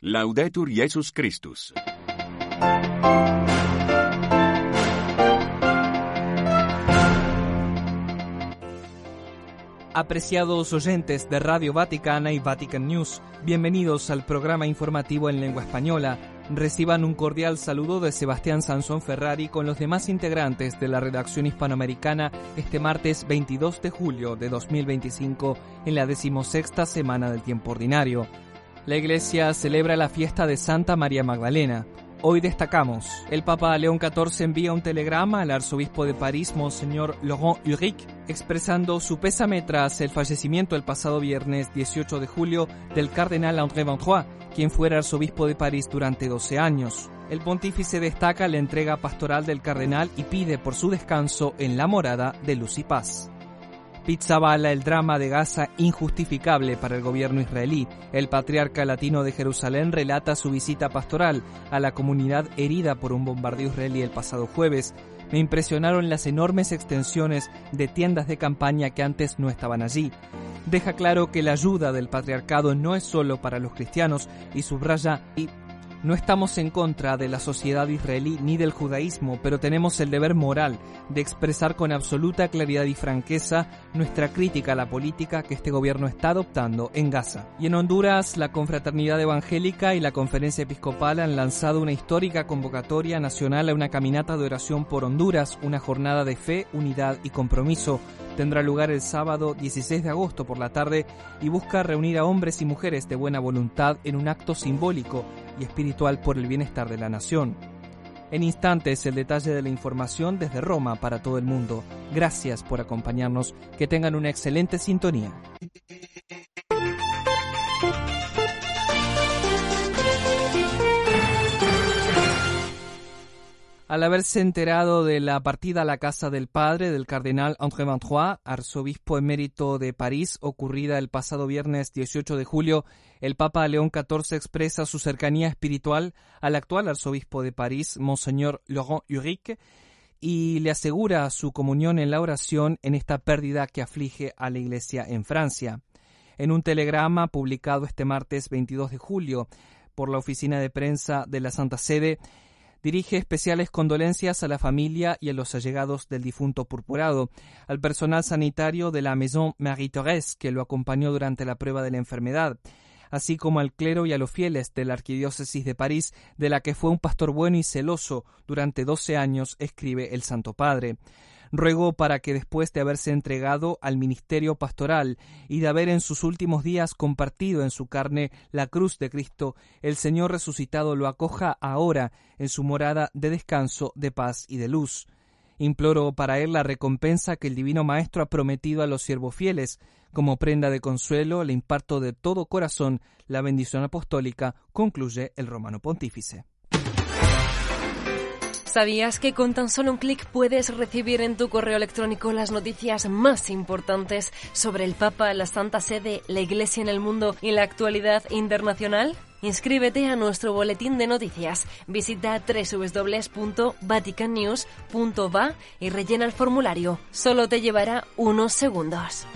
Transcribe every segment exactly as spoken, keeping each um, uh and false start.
Laudetur Jesus Christus. Apreciados oyentes de Radio Vaticana y Vatican News, bienvenidos al programa informativo en lengua española. Reciban un cordial saludo de Sebastián Sansón Ferrari con los demás integrantes de la redacción hispanoamericana este martes veintidós de julio de dos mil veinticinco en la decimosexta semana del tiempo ordinario. La Iglesia celebra la fiesta de Santa María Magdalena. Hoy destacamos, el Papa León catorce envía un telegrama al arzobispo de París, Monseñor Laurent Uric, expresando su pésame tras el fallecimiento el pasado viernes dieciocho de julio del cardenal André Van Trois, quien fuera arzobispo de París durante doce años. El pontífice destaca la entrega pastoral del cardenal y pide por su descanso en la morada de luz y paz. Pizzaballa el drama de Gaza injustificable para el gobierno israelí. El patriarca latino de Jerusalén relata su visita pastoral a la comunidad herida por un bombardeo israelí el pasado jueves. Me impresionaron las enormes extensiones de tiendas de campaña que antes no estaban allí. Deja claro que la ayuda del patriarcado no es solo para los cristianos y subraya y no estamos en contra de la sociedad israelí ni del judaísmo, pero tenemos el deber moral de expresar con absoluta claridad y franqueza nuestra crítica a la política que este gobierno está adoptando en Gaza. Y en Honduras, la Confraternidad Evangélica y la Conferencia Episcopal han lanzado una histórica convocatoria nacional a una caminata de oración por Honduras, una jornada de fe, unidad y compromiso. Tendrá lugar el sábado dieciséis de agosto por la tarde y busca reunir a hombres y mujeres de buena voluntad en un acto simbólico y espiritual por el bienestar de la nación. En instantes, el detalle de la información desde Roma para todo el mundo. Gracias por acompañarnos. Que tengan una excelente sintonía. Al haberse enterado de la partida a la casa del padre del cardenal André Van Trois, arzobispo emérito de París, ocurrida el pasado viernes dieciocho de julio, el Papa León catorce expresa su cercanía espiritual al actual arzobispo de París, Monseñor Laurent Uric, y le asegura su comunión en la oración en esta pérdida que aflige a la Iglesia en Francia. En un telegrama publicado este martes veintidós de julio por la oficina de prensa de la Santa Sede, dirige especiales condolencias a la familia y a los allegados del difunto purpurado, al personal sanitario de la Maison Marie-Thérèse que lo acompañó durante la prueba de la enfermedad, así como al clero y a los fieles de la Arquidiócesis de París, de la que fue un pastor bueno y celoso durante doce años, escribe el Santo Padre. Ruego para que después de haberse entregado al ministerio pastoral y de haber en sus últimos días compartido en su carne la cruz de Cristo, el Señor resucitado lo acoja ahora en su morada de descanso, de paz y de luz. Imploro para él la recompensa que el Divino Maestro ha prometido a los siervos fieles. Como prenda de consuelo le imparto de todo corazón la bendición apostólica, concluye el Romano Pontífice. ¿Sabías que con tan solo un clic puedes recibir en tu correo electrónico las noticias más importantes sobre el Papa, la Santa Sede, la Iglesia en el mundo y la actualidad internacional? Inscríbete a nuestro boletín de noticias. Visita doble u doble u doble u punto vatican news punto va y rellena el formulario. Solo te llevará unos segundos.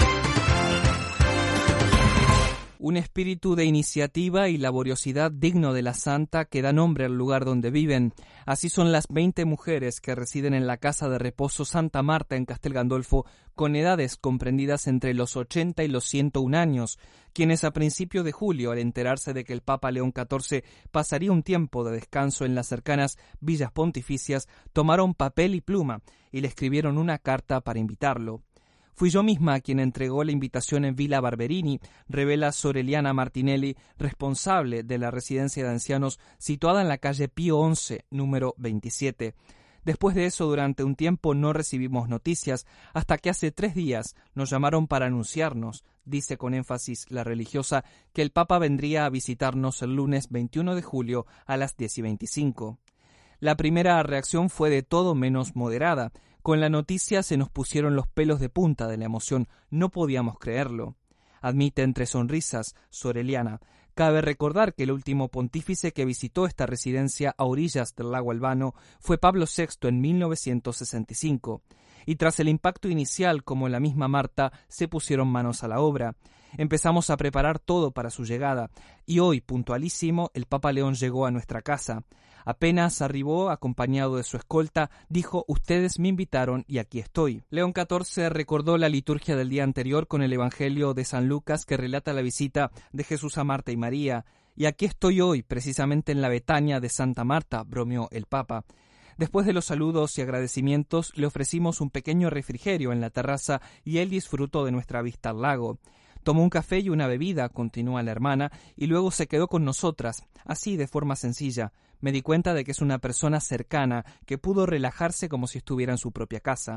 Un espíritu de iniciativa y laboriosidad digno de la santa que da nombre al lugar donde viven. Así son las veinte mujeres que residen en la casa de reposo Santa Marta en Castel Gandolfo, con edades comprendidas entre los ochenta y los ciento un años, quienes a principio de julio, al enterarse de que el Papa León catorce pasaría un tiempo de descanso en las cercanas villas pontificias, tomaron papel y pluma y le escribieron una carta para invitarlo. Fui yo misma quien entregó la invitación en Villa Barberini, revela Soreliana Martinelli, responsable de la residencia de ancianos situada en la calle Pío once, número veintisiete. Después de eso, durante un tiempo no recibimos noticias, hasta que hace tres días nos llamaron para anunciarnos, dice con énfasis la religiosa, que el Papa vendría a visitarnos el lunes veintiuno de julio a las diez y veinticinco. La primera reacción fue de todo menos moderada. Con la noticia se nos pusieron los pelos de punta de la emoción. No podíamos creerlo. Admite entre sonrisas Soreliana. Cabe recordar que el último pontífice que visitó esta residencia a orillas del lago Albano fue Pablo sexto en mil novecientos sesenta y cinco. Y tras el impacto inicial, como la misma Marta, se pusieron manos a la obra. Empezamos a preparar todo para su llegada, y hoy, puntualísimo, el Papa León llegó a nuestra casa. Apenas arribó, acompañado de su escolta, dijo: «Ustedes me invitaron y aquí estoy». León catorce recordó la liturgia del día anterior con el Evangelio de San Lucas, que relata la visita de Jesús a Marta y María. «Y aquí estoy hoy, precisamente en la Betania de Santa Marta», bromeó el Papa. Después de los saludos y agradecimientos, le ofrecimos un pequeño refrigerio en la terraza y él disfrutó de nuestra vista al lago. Tomó un café y una bebida, continúa la hermana, y luego se quedó con nosotras, así de forma sencilla. Me di cuenta de que es una persona cercana, que pudo relajarse como si estuviera en su propia casa.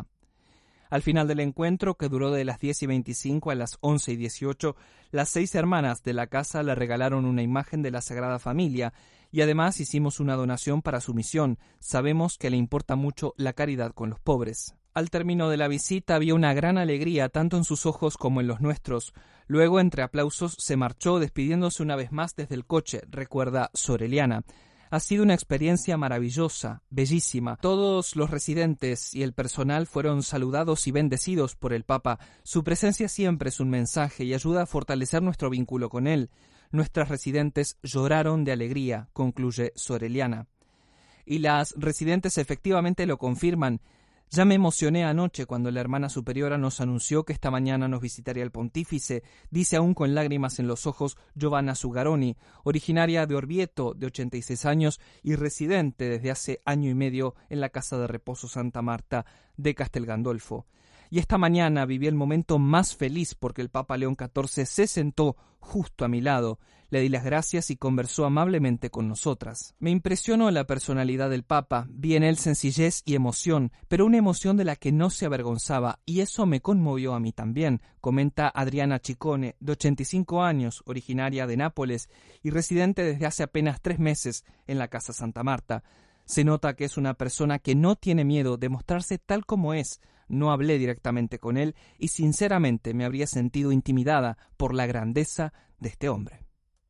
Al final del encuentro, que duró de las diez y veinticinco a las once y dieciocho, las seis hermanas de la casa le regalaron una imagen de la Sagrada Familia y además hicimos una donación para su misión. Sabemos que le importa mucho la caridad con los pobres. Al término de la visita había una gran alegría tanto en sus ojos como en los nuestros. Luego, entre aplausos, se marchó despidiéndose una vez más desde el coche, recuerda Sor Eliana. Ha sido una experiencia maravillosa, bellísima. Todos los residentes y el personal fueron saludados y bendecidos por el Papa. Su presencia siempre es un mensaje y ayuda a fortalecer nuestro vínculo con él. Nuestras residentes lloraron de alegría, concluye Sor Eliana. Y las residentes efectivamente lo confirman. Ya me emocioné anoche cuando la hermana superiora nos anunció que esta mañana nos visitaría el pontífice, dice aún con lágrimas en los ojos Giovanna Zugaroni, originaria de Orvieto, de ochenta y seis años y residente desde hace año y medio en la Casa de Reposo Santa Marta de Castel Gandolfo. Y esta mañana viví el momento más feliz porque el Papa León catorce se sentó justo a mi lado. Le di las gracias y conversó amablemente con nosotras. Me impresionó la personalidad del Papa, vi en él sencillez y emoción, pero una emoción de la que no se avergonzaba, y eso me conmovió a mí también, comenta Adriana Ciccone, de ochenta y cinco años, originaria de Nápoles y residente desde hace apenas tres meses en la Casa Santa Marta. Se nota que es una persona que no tiene miedo de mostrarse tal como es. No hablé directamente con él y sinceramente me habría sentido intimidada por la grandeza de este hombre.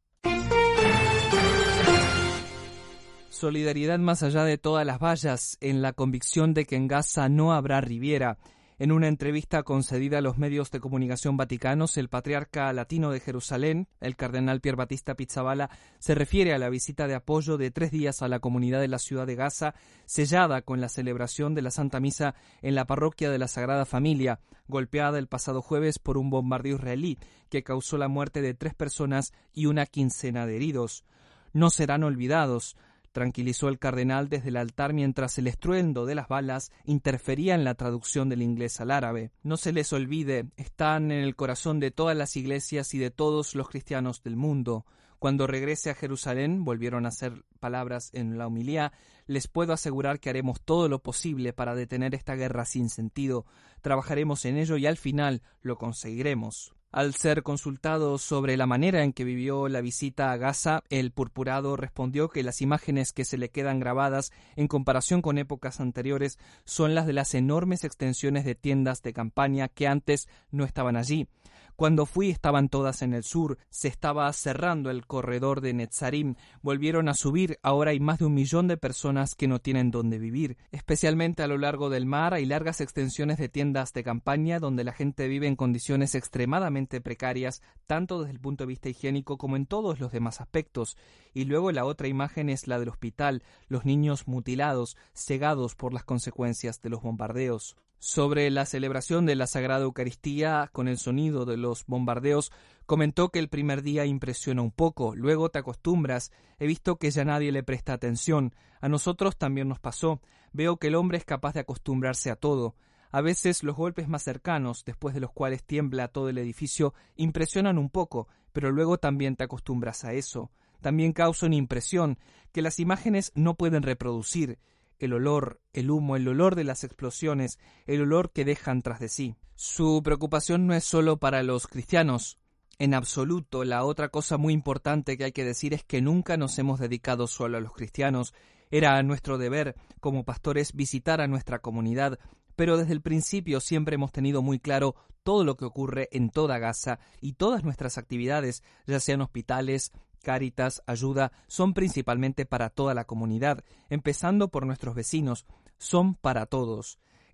Solidaridad más allá de todas las vallas, en la convicción de que en Gaza no habrá Riviera. En una entrevista concedida a los medios de comunicación vaticanos, el patriarca latino de Jerusalén, el cardenal Pier Battista Pizzaballa, se refiere a la visita de apoyo de tres días a la comunidad de la ciudad de Gaza, sellada con la celebración de la Santa Misa en la parroquia de la Sagrada Familia, golpeada el pasado jueves por un bombardeo israelí que causó la muerte de tres personas y una quincena de heridos. No serán olvidados, tranquilizó el cardenal desde el altar mientras el estruendo de las balas interfería en la traducción del inglés al árabe. No se les olvide, están en el corazón de todas las iglesias y de todos los cristianos del mundo. Cuando regrese a Jerusalén, volvieron a hacer palabras en la homilía, les puedo asegurar que haremos todo lo posible para detener esta guerra sin sentido. Trabajaremos en ello y al final lo conseguiremos. Al ser consultado sobre la manera en que vivió la visita a Gaza, el purpurado respondió que las imágenes que se le quedan grabadas en comparación con épocas anteriores son las de las enormes extensiones de tiendas de campaña que antes no estaban allí. Cuando fui estaban todas en el sur, se estaba cerrando el corredor de Netzarim, volvieron a subir, ahora hay más de un millón de personas que no tienen dónde vivir. Especialmente a lo largo del mar hay largas extensiones de tiendas de campaña donde la gente vive en condiciones extremadamente precarias, tanto desde el punto de vista higiénico como en todos los demás aspectos. Y luego la otra imagen es la del hospital, los niños mutilados, cegados por las consecuencias de los bombardeos. Sobre la celebración de la Sagrada Eucaristía con el sonido de los bombardeos, comentó que el primer día impresiona un poco, luego te acostumbras, he visto que ya nadie le presta atención, a nosotros también nos pasó, veo que el hombre es capaz de acostumbrarse a todo. A veces los golpes más cercanos, después de los cuales tiembla todo el edificio, impresionan un poco, pero luego también te acostumbras a eso. También causa una impresión que las imágenes no pueden reproducir. El olor, el humo, el olor de las explosiones, el olor que dejan tras de sí. Su preocupación no es solo para los cristianos. En absoluto, la otra cosa muy importante que hay que decir es que nunca nos hemos dedicado solo a los cristianos. Era nuestro deber, como pastores, visitar a nuestra comunidad, pero desde el principio siempre hemos tenido muy claro todo lo que ocurre en toda Gaza y todas nuestras actividades, ya sean hospitales, Cáritas, ayuda, son principalmente para toda la comunidad, empezando por nuestros vecinos, son para todos.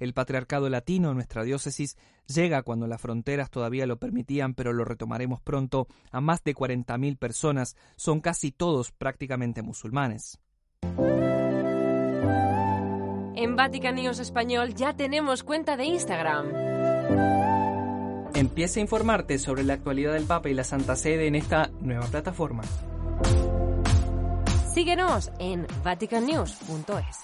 El patriarcado latino en nuestra diócesis llega, cuando las fronteras todavía lo permitían, pero lo retomaremos pronto, a más de cuarenta mil personas. Son casi todos prácticamente musulmanes. En Vatican News Español ya tenemos cuenta de Instagram. Empieza a informarte sobre la actualidad del Papa y la Santa Sede en esta nueva plataforma. Síguenos en vatican news punto es.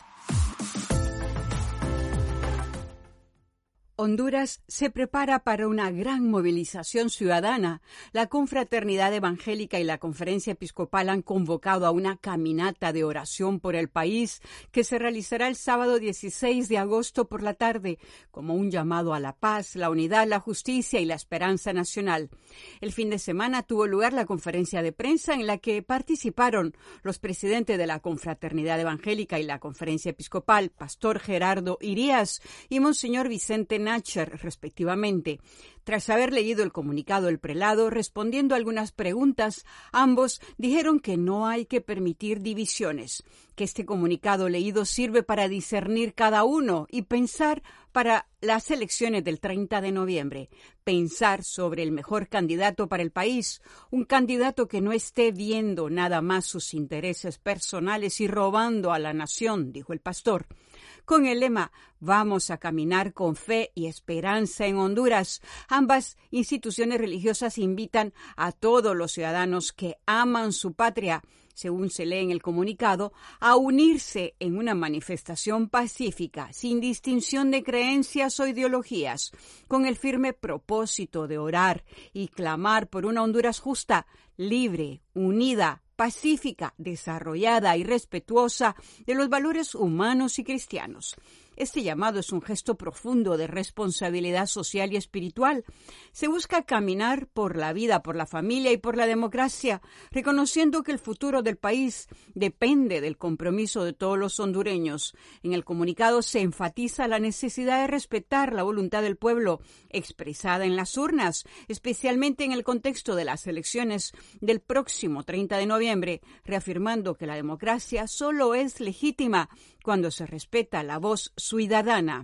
Honduras se prepara para una gran movilización ciudadana. La Confraternidad Evangélica y la Conferencia Episcopal han convocado a una caminata de oración por el país que se realizará el sábado dieciséis de agosto por la tarde, como un llamado a la paz, la unidad, la justicia y la esperanza nacional. El fin de semana tuvo lugar la conferencia de prensa en la que participaron los presidentes de la Confraternidad Evangélica y la Conferencia Episcopal, Pastor Gerardo Irías y Monseñor Vicente Nacher, respectivamente. Tras haber leído el comunicado del prelado, respondiendo a algunas preguntas, ambos dijeron que no hay que permitir divisiones, que este comunicado leído sirve para discernir cada uno y pensar para las elecciones del treinta de noviembre, pensar sobre el mejor candidato para el país, un candidato que no esté viendo nada más sus intereses personales y robando a la nación, dijo el pastor. Con el lema "Vamos a caminar con fe y esperanza en Honduras", ambas instituciones religiosas invitan a todos los ciudadanos que aman su patria, según se lee en el comunicado, a unirse en una manifestación pacífica, sin distinción de creencias o ideologías, con el firme propósito de orar y clamar por una Honduras justa, libre, unida, pacífica, desarrollada y respetuosa de los valores humanos y cristianos. Este llamado es un gesto profundo de responsabilidad social y espiritual. Se busca caminar por la vida, por la familia y por la democracia, reconociendo que el futuro del país depende del compromiso de todos los hondureños. En el comunicado se enfatiza la necesidad de respetar la voluntad del pueblo expresada en las urnas, especialmente en el contexto de las elecciones del próximo treinta de noviembre, reafirmando que la democracia solo es legítima cuando se respeta la voz ciudadana.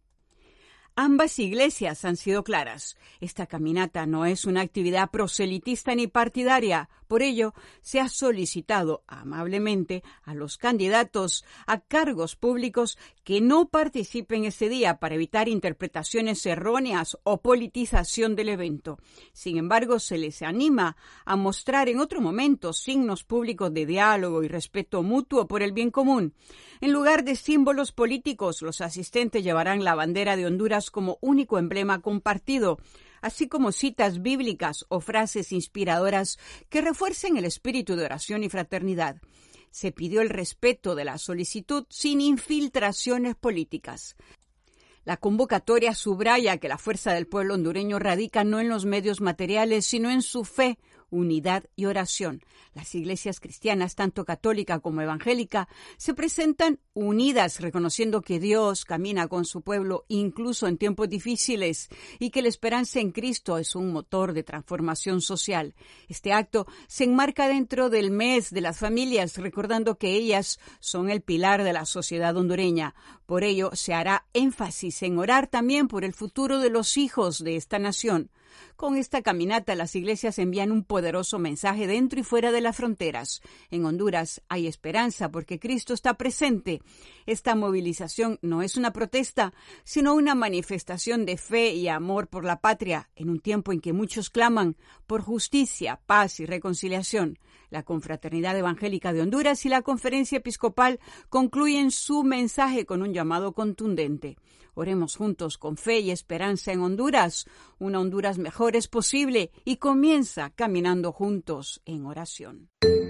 Ambas iglesias han sido claras. Esta caminata no es una actividad proselitista ni partidaria. Por ello, se ha solicitado amablemente a los candidatos a cargos públicos que no participen ese día para evitar interpretaciones erróneas o politización del evento. Sin embargo, se les anima a mostrar en otro momento signos públicos de diálogo y respeto mutuo por el bien común. En lugar de símbolos políticos, los asistentes llevarán la bandera de Honduras como único emblema compartido, así como citas bíblicas o frases inspiradoras que refuercen el espíritu de oración y fraternidad. Se pidió el respeto de la solicitud sin infiltraciones políticas. La convocatoria subraya que la fuerza del pueblo hondureño radica no en los medios materiales, sino en su fe, unidad y oración. Las iglesias cristianas, tanto católica como evangélica, se presentan unidas, reconociendo que Dios camina con su pueblo incluso en tiempos difíciles y que la esperanza en Cristo es un motor de transformación social. Este acto se enmarca dentro del mes de las familias, recordando que ellas son el pilar de la sociedad hondureña. Por ello, se hará énfasis en orar también por el futuro de los hijos de esta nación. Con esta caminata, las iglesias envían un poderoso mensaje dentro y fuera de las fronteras. En Honduras hay esperanza porque Cristo está presente. Esta movilización no es una protesta, sino una manifestación de fe y amor por la patria, en un tiempo en que muchos claman por justicia, paz y reconciliación. La Confraternidad Evangélica de Honduras y la Conferencia Episcopal concluyen su mensaje con un llamado contundente. Oremos juntos con fe y esperanza en Honduras. Una Honduras mejor es posible y comienza caminando juntos en oración.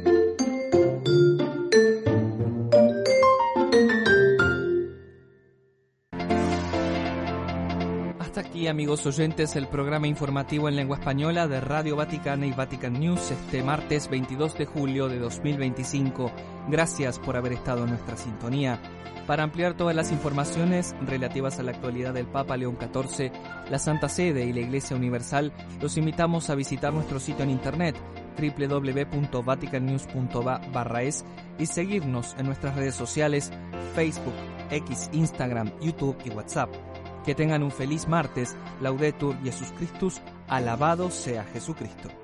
Hasta aquí, amigos oyentes, el programa informativo en lengua española de Radio Vaticana y Vatican News este martes veintidós de julio de dos mil veinticinco. Gracias por haber estado en nuestra sintonía. Para ampliar todas las informaciones relativas a la actualidad del Papa León catorce, la Santa Sede y la Iglesia Universal, los invitamos a visitar nuestro sitio en internet doble u doble u doble u punto vatican news punto va barra es y seguirnos en nuestras redes sociales, Facebook, X, Instagram, YouTube y WhatsApp. Que tengan un feliz martes. Laudetur Jesus Christus. Alabado sea Jesucristo.